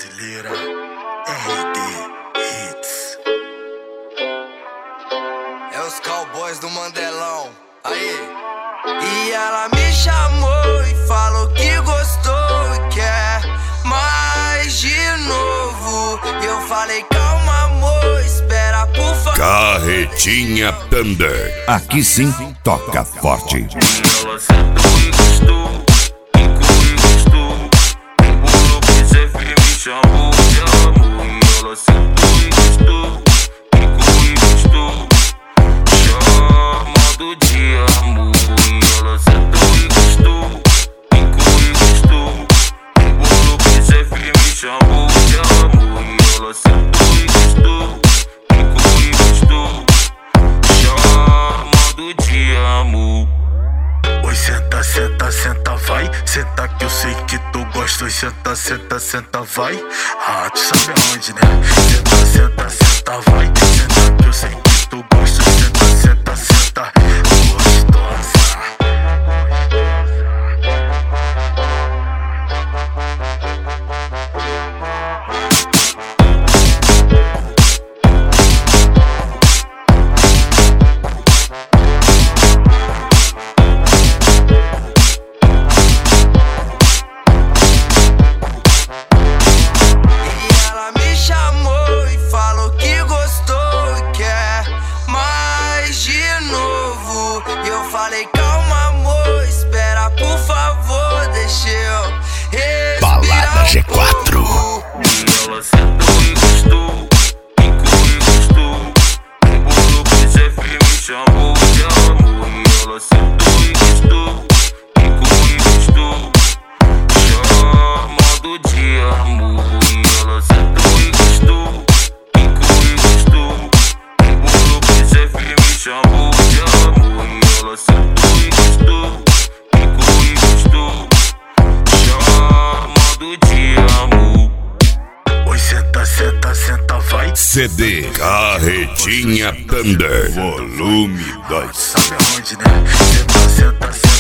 brasileira, RD Hits. É os cowboys do Mandelão, aí. E ela me chamou e falou que gostou e quer mais de novo. Eu falei, calma amor, espera por favor. Carretinha Thunder, aqui sim toca forte. Ela sentou e gostou, ficou e gostou. Embolou pro Zé me chamou de amor. E ela sentou e gostou, ficou e gostou, chamando de amor. E ela sentou e gostou, ficou e gostou. Embolou pro Zé me chamou de amor. E ela sentou e gostou, ficou e gostou, chamando de amor. Oi, senta, senta, senta, vai. Senta que eu sei que tu gosta. Oi, senta, senta, senta, vai. Ah, tu sabe aonde, né? Senta, senta, senta, vai. Senta que eu sei que tu gosta. Senta, senta, senta, gostosa. Falei, calma amor, espera por favor, deixa eu respirar. Balada G4. E ela sentou e gostou, ficou e gostou. Embolou pro Zé me chamou de amor. E ela sentou e gostou, ficou e gostou, chamando de amor. E ela sentou e gostou, ficou e gostou. Embolou pro Zé me chamou de amor. E ela sentou e gostou, ficou e gostou, chamando de amor. Oi, senta, senta, senta, vai. CD Carretinha Thunder, volume 2. Sabe aonde, né? Senta, senta, senta.